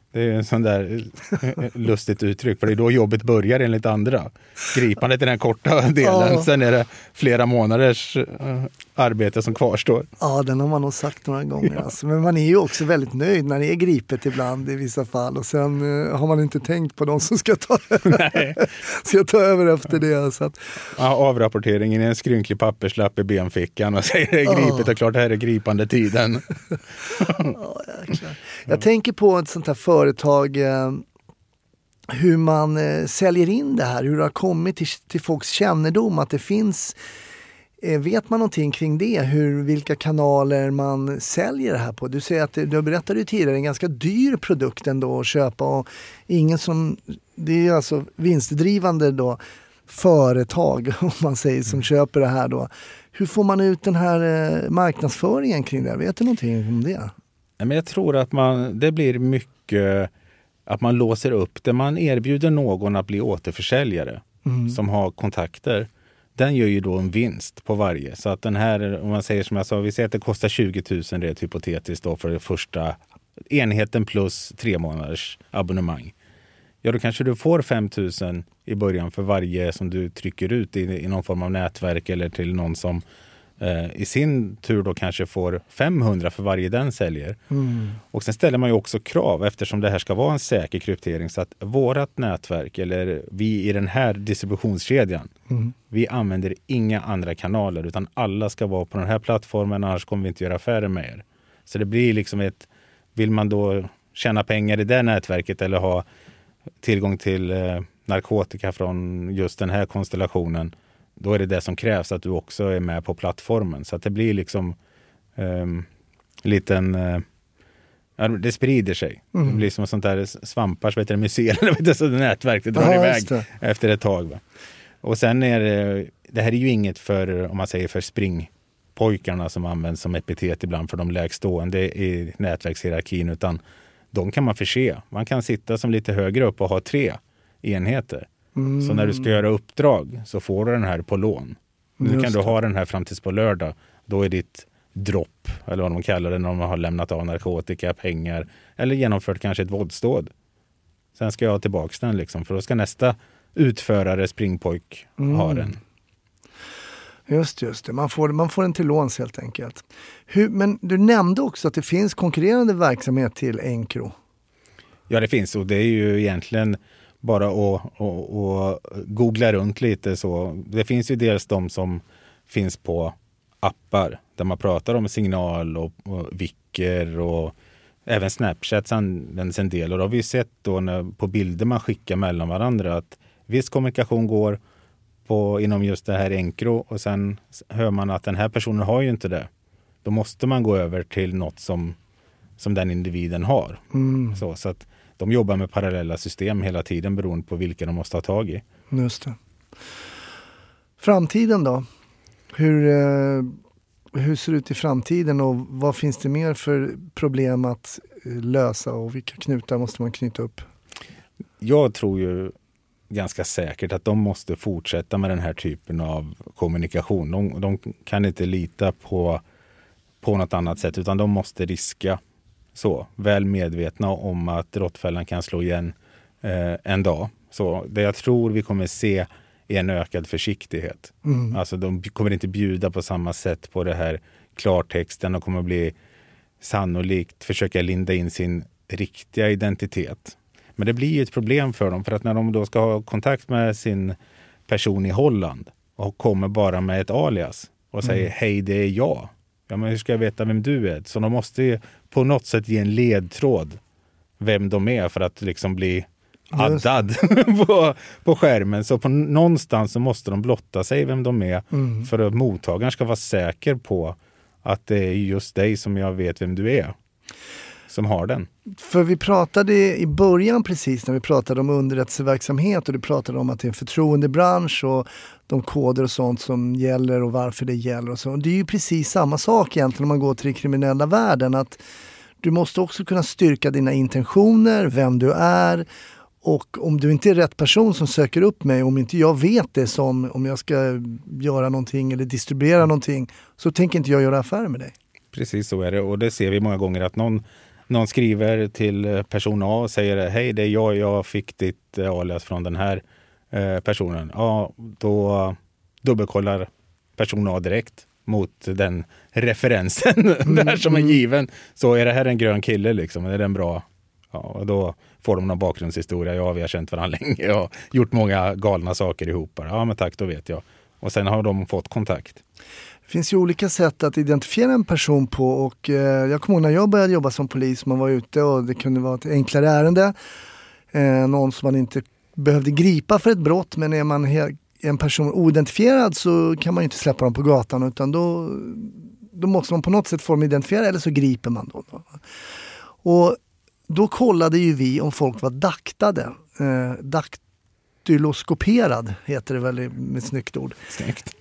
Det är en sån där lustigt uttryck, för det är då jobbet börjar enligt andra. Gripandet är den korta delen, sen är det flera månaders arbete som kvarstår.
Ja, den har man nog sagt några gånger. Ja. Alltså. Men man är ju också väldigt nöjd när det är gripet ibland i vissa fall. Och sen har man inte tänkt på de som ska ta över efter det. Så att...
ja, avrapporteringen är en skrynklig papperslapp i benfickan och säger det är gripet och klart det här är gripande tiden.
Ja, jäklar. Jag tänker på ett sånt här företag, hur man säljer in det här, hur det har kommit till folks kännedom att det finns, vet man någonting kring det, vilka kanaler man säljer det här på? Du säger att du berättade ju tidigare, en ganska dyr produkt ändå att köpa och ingen som, det är alltså vinstdrivande då företag om man säger som köper det här då. Hur får man ut den här marknadsföringen kring det? Vet du någonting om det?
Men jag tror att det blir mycket att man låser upp det. Man erbjuder någon att bli återförsäljare som har kontakter. Den gör ju då en vinst på varje. Så att den här, om man säger som jag sa, vi säger att det kostar 20 000 rent hypotetiskt då för det första enheten plus 3 månaders abonnemang. Ja, då kanske du får 5 000 i början för varje som du trycker ut i någon form av nätverk eller till någon som i sin tur då kanske får 500 för varje den säljer. Och sen ställer man ju också krav eftersom det här ska vara en säker kryptering så att vårat nätverk eller vi i den här distributionskedjan vi använder inga andra kanaler utan alla ska vara på den här plattformen annars kommer vi inte göra affärer med er. Så det blir liksom vill man då tjäna pengar i det nätverket eller ha tillgång till narkotika från just den här konstellationen, då är det som krävs att du också är med på plattformen. Så att det blir liksom det sprider sig. Det blir som sånt där svampars, museer, så nätverk, det drar iväg efter ett tag. Va? Och sen är det här är ju inget för, om man säger för springpojkarna som används som epitet ibland för de lägstående i nätverkshierarkin, utan de kan man förse. Man kan sitta som lite högre upp och ha 3 enheter. Så när du ska göra uppdrag så får du den här på lån. Nu kan du ha den här fram tills på lördag. Då är ditt dropp, eller vad de kallar det när de har lämnat av narkotika, pengar eller genomfört kanske ett våldsdåd. Sen ska jag ha tillbaka den liksom, för då ska nästa utförare, springpojk, ha den.
Just det. Man får den till låns helt enkelt. Men du nämnde också att det finns konkurrerande verksamhet till Encro.
Ja, det finns, och det är ju egentligen bara att googla runt lite så. Det finns ju dels de som finns på appar där man pratar om signal och vicker och även Snapchat används en del. Och då har vi sett då på bilder man skickar mellan varandra att viss kommunikation går inom just det här Encro och sen hör man att den här personen har ju inte det. Då måste man gå över till något som den individen har. Så att de jobbar med parallella system hela tiden beroende på vilka de måste ha tag i.
Just det. Framtiden då? Hur ser det ut i framtiden och vad finns det mer för problem att lösa och vilka knutar måste man knyta upp?
Jag tror ju ganska säkert att de måste fortsätta med den här typen av kommunikation. De kan inte lita på något annat sätt utan de måste riska. Så, väl medvetna om att råttfällan kan slå igen en dag. Så det jag tror vi kommer se är en ökad försiktighet. Alltså de kommer inte bjuda på samma sätt på det här klartexten och kommer bli sannolikt försöka linda in sin riktiga identitet. Men det blir ju ett problem för dem för att när de då ska ha kontakt med sin person i Holland och kommer bara med ett alias och säger hej det är jag. Ja, men hur ska jag veta vem du är? Så de måste ju på något sätt ge en ledtråd vem de är för att liksom bli addad på skärmen. Så på någonstans så måste de blotta sig vem de är för att mottagaren ska vara säker på att det är just dig som jag vet vem du är som har den.
För vi pratade i början precis när vi pratade om underrättelseverksamhet och du pratade om att det är en förtroendebransch och de koder och sånt som gäller och varför det gäller och så. Det är ju precis samma sak egentligen om man går till den kriminella världen, att du måste också kunna styrka dina intentioner, vem du är, och om du inte är rätt person som söker upp mig, om inte jag vet det som om jag ska göra någonting eller distribuera någonting, så tänker inte jag göra affärer med dig.
Precis så är det, och det ser vi många gånger att någon någon skriver till person A och säger hej, det är jag fick ditt alias från den här personen. Ja, då dubbelkollar person A direkt mot den referensen där som är given. Så är det här en grön kille liksom, är den bra? Ja, och då får de någon bakgrundshistoria. Ja, vi har känt varandra länge. Jag har gjort många galna saker ihop. Ja, men tack, då vet jag. Och sen har de fått kontakt.
Det finns ju olika sätt att identifiera en person på, och jag kommer ihåg när jag började jobba som polis, man var ute och det kunde vara ett enklare ärende. Någon som man inte behövde gripa för ett brott, men är man en person oidentifierad så kan man ju inte släppa dem på gatan, utan då måste man på något sätt få dem identifierade, eller så griper man dem. Och då kollade ju vi om folk var daktade. Daktyloskoperad heter det väl med snyggt ord.
Snyggt.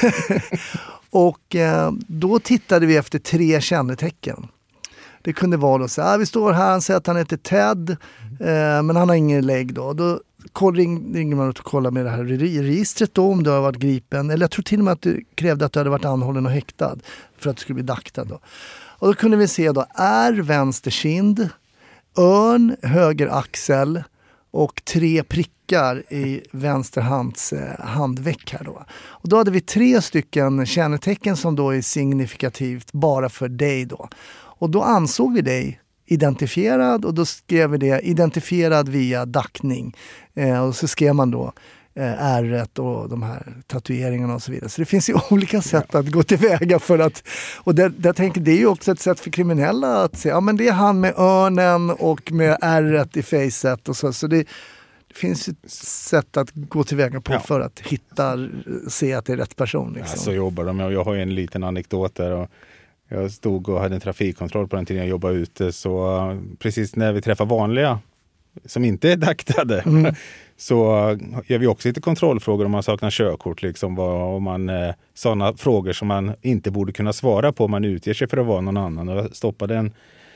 Och då tittade vi efter 3 kännetecken. Det kunde vara då så här, vi står här, han säger att han heter Ted, men han har ingen lägg då. Då ringer man och kollar med det här registret då, om du har varit gripen. Eller jag tror till och med att du krävde att du hade varit anhållen och häktad för att du skulle bli daktad då. Och då kunde vi se då, är vänster kind, örn, höger axel och 3 prickar i vänster handveck här då. Och då hade vi 3 stycken kännetecken som då är signifikativt bara för dig då. Och då ansåg vi dig identifierad, och då skrev vi det identifierad via dackning. Och så skrev man då ärret och de här tatueringarna och så vidare. Så det finns ju olika sätt att gå tillväga för att, och där tänker det är ju också ett sätt för kriminella att se, ja men det är han med örnen och med ärret i facet och så det finns ett sätt att gå tillväga på för att se att det är rätt person. Liksom.
Ja, så jobbar de. Jag har ju en liten anekdot där, och jag stod och hade en trafikkontroll på den tiden jag jobbade ute, så precis när vi träffar vanliga som inte är daktade så gör vi också lite kontrollfrågor om man saknar körkort, liksom, om man sådana frågor som man inte borde kunna svara på om man utger sig för att vara någon annan. Och jag stoppade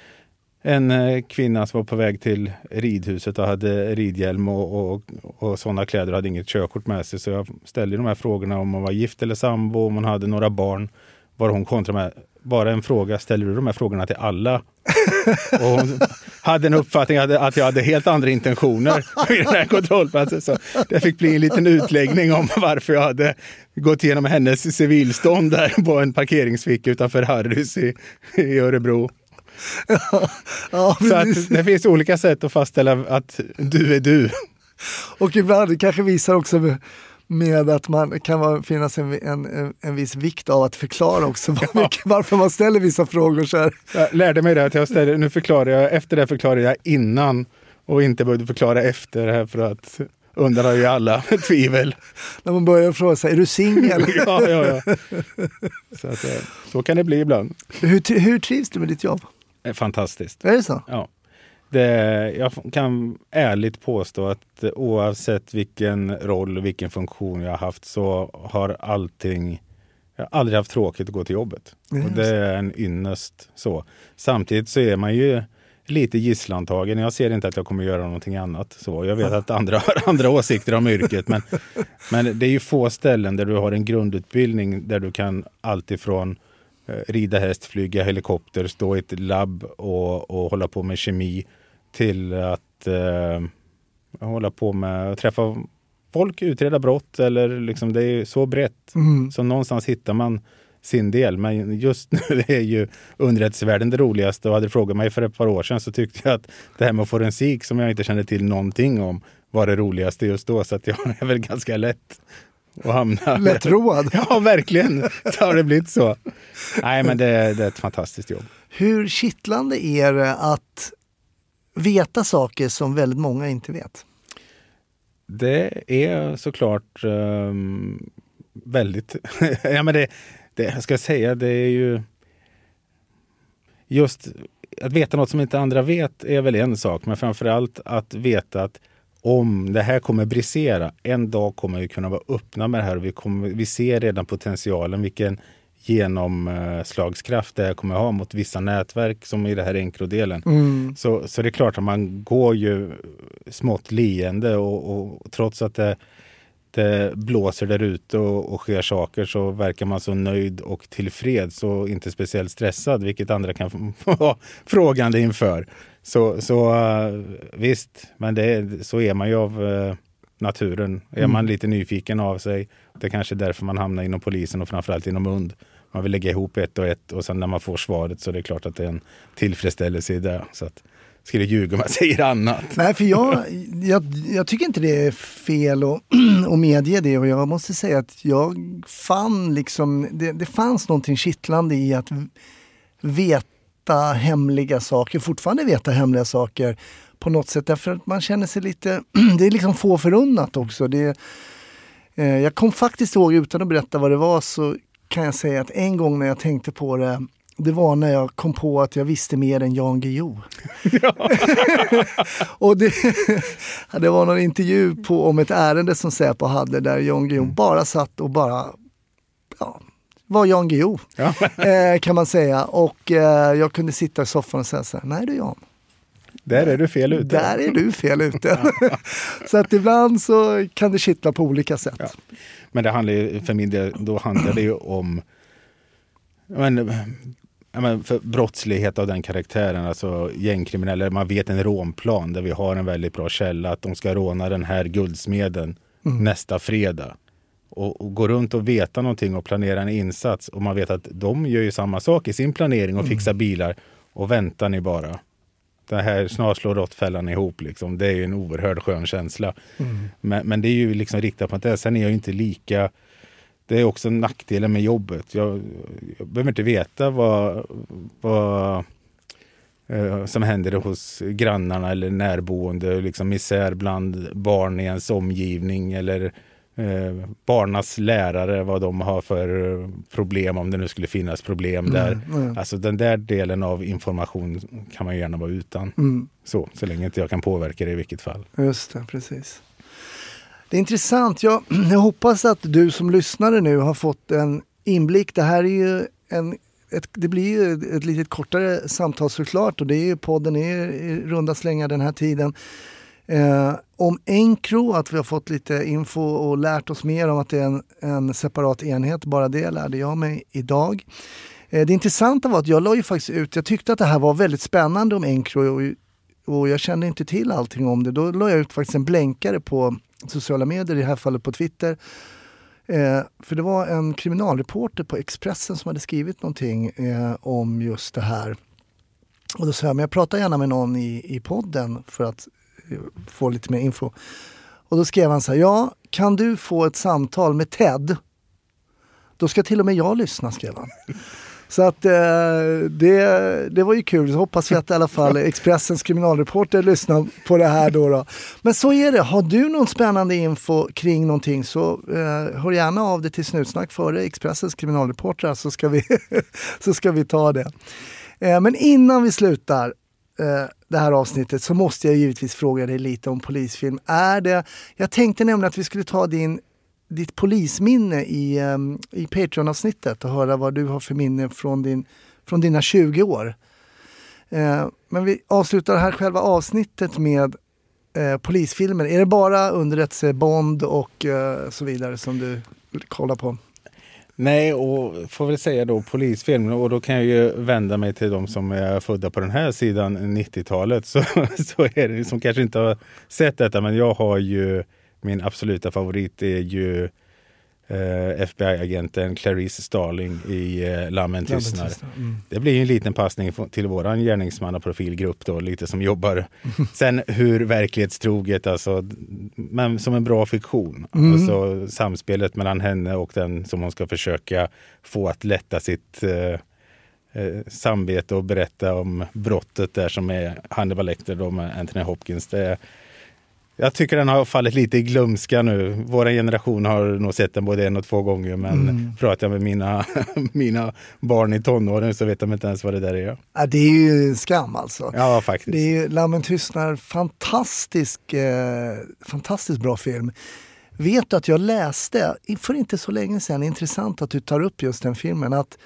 en kvinna som var på väg till ridhuset och hade ridhjälm och sådana kläder och hade inget körkort med sig, så jag ställde de här frågorna om hon var gift eller sambo, om hon hade några barn, var hon kontra med. Bara en fråga, ställer du de här frågorna till alla? Och hon hade en uppfattning att jag hade helt andra intentioner vid den här kontrollplatsen. Så det fick bli en liten utläggning om varför jag hade gått igenom hennes civilstånd där på en parkeringsficka utanför Harrys i Örebro. Så att det finns olika sätt att fastställa att du är du.
Och ibland det kanske visar också med att man kan finnas en viss vikt av att förklara också varför man ställer vissa frågor så här.
Jag lärde mig det att nu förklarar jag, efter det förklarar jag innan och inte började förklara efter det här för att undanröja alla tvivel.
När man börjar fråga sig, är du singel?
Ja. Så kan det bli ibland.
Hur trivs du med ditt jobb?
Fantastiskt.
Är det så?
Ja. Jag kan ärligt påstå att oavsett vilken roll och vilken funktion jag har haft så har jag aldrig haft tråkigt att gå till jobbet. Och det är en ynnest så. Samtidigt så är man ju lite gisslantagen. Jag ser inte att jag kommer göra någonting annat. Så jag vet att andra har andra åsikter om yrket. Men det är ju få ställen där du har en grundutbildning där du kan alltifrån rida häst, flyga helikopter, stå i ett labb och hålla på med kemi till att hålla på med att träffa folk, utreda brott, eller liksom det är så brett. Så någonstans hittar man sin del. Men just nu är ju underrättelsevärlden det roligaste, och hade du frågat mig för ett par år sedan så tyckte jag att det här med forensik som jag inte kände till någonting om var det roligaste just då, så att jag är väl ganska lätt och hamna
lättroad.
Ja, verkligen. Så har det blivit så. Nej, men det är ett fantastiskt jobb.
Hur kittlande är det att veta saker som väldigt många inte vet?
Det är såklart väldigt... ja, men det jag ska säga, det är ju just att veta något som inte andra vet är väl en sak, men framförallt att veta att om det här kommer brisera, en dag kommer vi kunna vara öppna med det här, och vi ser redan potentialen, vilken genomslagskraft det här kommer ha mot vissa nätverk som i det här enkrodelen. Så det är klart att man går ju smått leende och trots att det det blåser där ute och sker saker så verkar man så nöjd och tillfreds och inte speciellt stressad, vilket andra kan vara frågande inför. Så visst, men så är man ju av naturen. Är man lite nyfiken av sig, det är kanske därför man hamnar inom polisen och framförallt inom UND. Man vill lägga ihop ett och ett och sen när man får svaret så är det klart att det är en tillfredsställelse i det. Så att skulle ljuga om jag säger annat.
Nej, för jag tycker inte det är fel att medge det, och jag måste säga att jag fann liksom, det fanns någonting kittlande i att veta hemliga saker, fortfarande veta hemliga saker på något sätt, därför att man känner sig lite, det är liksom få förunnat också. Jag kom faktiskt ihåg, utan att berätta vad det var, så kan jag säga att en gång när jag tänkte på det var när jag kom på att jag visste mer än Jan Guillou. Och det var någon intervju om ett ärende som Säpo hade där Jan Guillou bara satt och var Jan Guillou, kan man säga. Och jag kunde sitta i soffan och säga så här: nej du Jan.
Där är du fel ute.
Där är du fel ute. Så att ibland så kan det kittla på olika sätt.
Ja. Men det handlar ju, för min del, då handlar det ju om för brottslighet av den karaktären, alltså gängkriminella. Man vet en rånplan där vi har en väldigt bra källa att de ska råna den här guldsmeden nästa fredag. Och gå runt och veta någonting och planera en insats, och man vet att de gör ju samma sak i sin planering och fixar bilar, och väntar ni bara. Det här snart slår råttfällan ihop liksom. Det är ju en oerhörd skön känsla. Men det är ju liksom riktat på att det. Sen är jag inte lika. Det är också nackdelen med jobbet. Jag behöver inte veta vad som händer hos grannarna eller närboende. Liksom misär bland barn i ens omgivning, eller barnas lärare, vad de har för problem, om det nu skulle finnas problem där. Alltså den där delen av information kan man gärna vara utan. Så länge inte jag kan påverka det i vilket fall.
Just det, precis. Det är intressant. Jag hoppas att du som lyssnare nu har fått en inblick. Det här är ju det blir ju ett lite kortare samtal såklart, och det är ju podden är i runda slängar den här tiden. Om Encro, att vi har fått lite info och lärt oss mer om att det är en separat enhet. Bara det lärde jag mig idag. Det intressanta var att jag la ju faktiskt ut, jag tyckte att det här var väldigt spännande om Encro, och jag kände inte till allting om det. Då la jag ut faktiskt en blänkare på sociala medier, i det här fallet på Twitter. För det var en kriminalreporter på Expressen som hade skrivit någonting om just det här. Och då sa jag, men jag pratar gärna med någon i podden för att få lite mer info. Och då skrev han så här: ja, kan du få ett samtal med Ted? Då ska till och med jag lyssna, skrev han. Så att det var ju kul. Så hoppas vi att i alla fall Expressens kriminalreporter lyssnar på det här då. Men så är det. Har du någon spännande info kring någonting, så hör gärna av det till Snutsnack före Expressens kriminalreporter, så ska vi ta det. Men innan vi slutar det här avsnittet, så måste jag givetvis fråga dig lite om polisfilm. Jag tänkte nämligen att vi skulle ta ditt polisminne i Patreon-avsnittet och höra vad du har för minne från dina 20 år. Men vi avslutar det här själva avsnittet med polisfilmer. Är det bara underrättelse, Bond och så vidare som du kollar på?
Nej, och får väl säga då polisfilm, och då kan jag ju vända mig till de som är födda på den här sidan 90-talet, så är det som kanske inte har sett detta, men jag har ju, min absoluta favorit är ju FBI-agenten Clarice Starling i Lammen tystnar. Det blir ju en liten passning till våran gärningsmannaprofilgrupp då, lite som jobbar. Sen hur verklighetstroget, alltså, men som en bra fiktion. Alltså samspelet mellan henne och den som hon ska försöka få att lätta sitt samvete och berätta om brottet där, som är Hannibal Lecter då med Anthony Hopkins. Jag tycker den har fallit lite i glömska nu. Våra generation har nog sett den både 1 och 2 gånger. Men pratar jag med mina barn i tonåren så vet de inte ens vad det där är.
Ja, det är ju skam alltså.
Ja, faktiskt.
Det är ju Lammen tystnar, fantastiskt bra film. Vet du att jag läste för inte så länge sedan, intressant att du tar upp just den filmen, att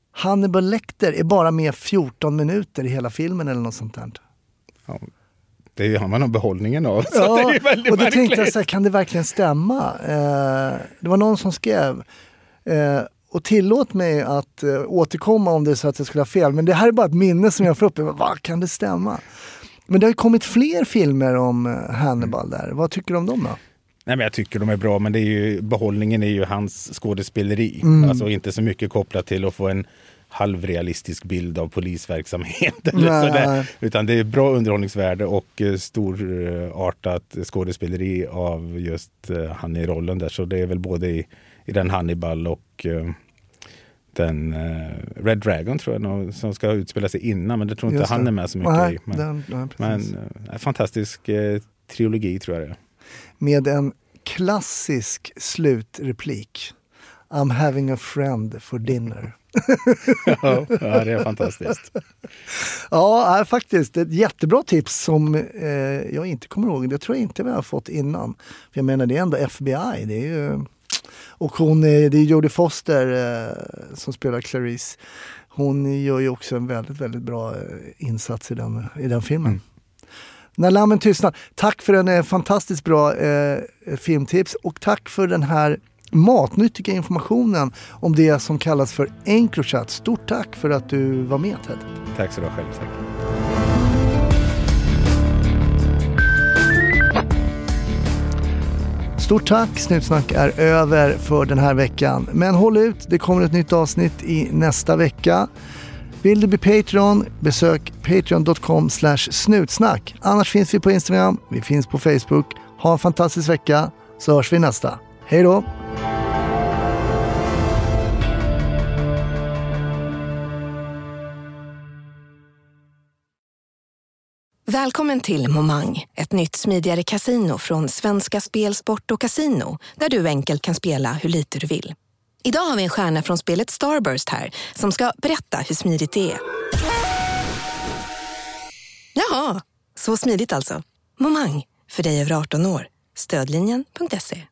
Hannibal Lecter är bara med 14 minuter i hela filmen eller något sånt där.
Ja. Det har man nog behållningen av. Så
Ja,
det är ju väldigt
och då
märkligt.
tänkte jag så här, kan det verkligen stämma? Det var någon som skrev och tillåt mig att återkomma om det är så att jag skulle ha fel. Men det här är bara ett minne som jag får upp. Vad kan det stämma? Men det har ju kommit fler filmer om Hannibal där. Vad tycker du om dem då?
Nej, men jag tycker de är bra, men det är ju, behållningen är ju hans skådespeleri. Alltså inte så mycket kopplat till att få en halvrealistisk bild av polisverksamhet. Eller sådär. Utan det är bra underhållningsvärde och storartat skådespeleri av just han i rollen där. Så det är väl både i den Hannibal och den Red Dragon tror jag som ska utspela sig innan, men det tror inte han är med så mycket i. Men fantastisk trilogi tror jag det är.
Med en klassisk slutreplik. I'm having a friend for dinner.
Ja, det är fantastiskt.
Ja, faktiskt. Ett jättebra tips som jag inte kommer ihåg. Det tror jag inte vi har fått innan. För jag menar, det är ändå FBI. Det är ju... Och det är Jodie Foster som spelar Clarice. Hon gör ju också en väldigt, väldigt bra insats i den filmen. När lammen tystnar. Tack för en fantastiskt bra filmtips. Och tack för den här matnyttiga informationen om det som kallas för Encrochat. Stort tack för att du var med, Ted.
Tack så du själv, tack.
Stort tack, Snutsnack är över för den här veckan. Men håll ut, det kommer ett nytt avsnitt i nästa vecka. Vill du bli Patreon, besök patreon.com/snutsnack. Annars finns vi på Instagram, vi finns på Facebook. Ha en fantastisk vecka, så hörs vi nästa. Hej då!
Välkommen till Momang, ett nytt smidigare kasino från Svenska Spel, Sport och Casino, där du enkelt kan spela hur lite du vill. Idag har vi en stjärna från spelet Starburst här som ska berätta hur smidigt det är. Jaha, så smidigt alltså. Momang, för dig över 18 år. Stödlinjen.se.